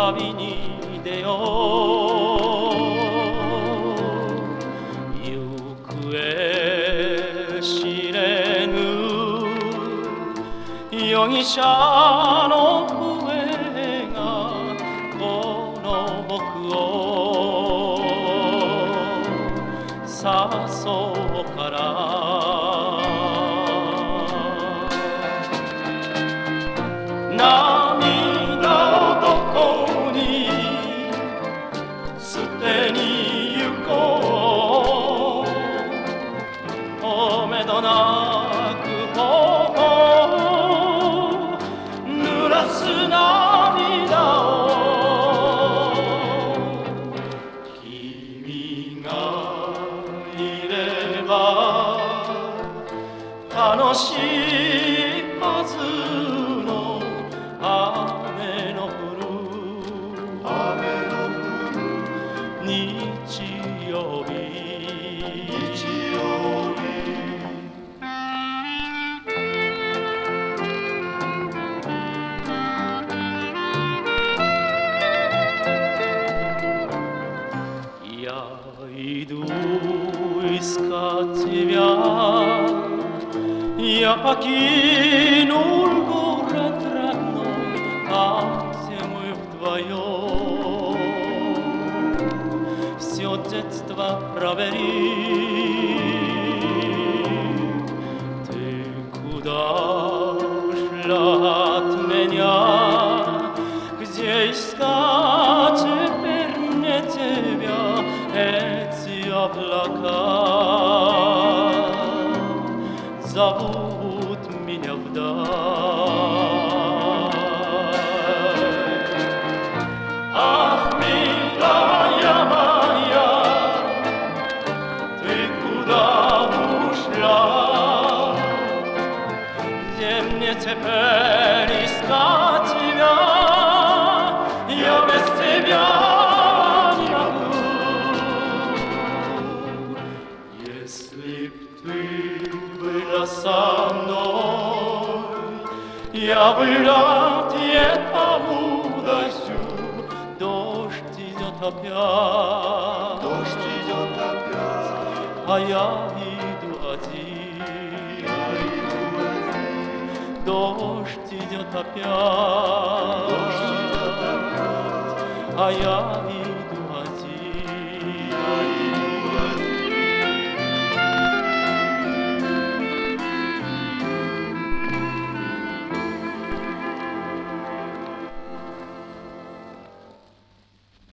旅に出よう。行方知れぬ容疑者の笛がこの僕を誘うから涙をどこに捨てに行こう。おめどなく頬を濡らす涙を君がいれば楽しいはずの雨の降る日曜日。Ja idu искать тебя, я покинул город родной, а все мы вдвоем все детство провели. Ты куда ушла от меня, где искать теперь мне тебя? Эти облака зовут меня вдаль. Ах, милая моя, ты куда ушла? Где мне теперь искать тебя? Я без тебя не могу. Если б ты была со мной, я бы рад этому дождю. Дождь идет опять, а я иду один. Дождь идет опять, а я иду один.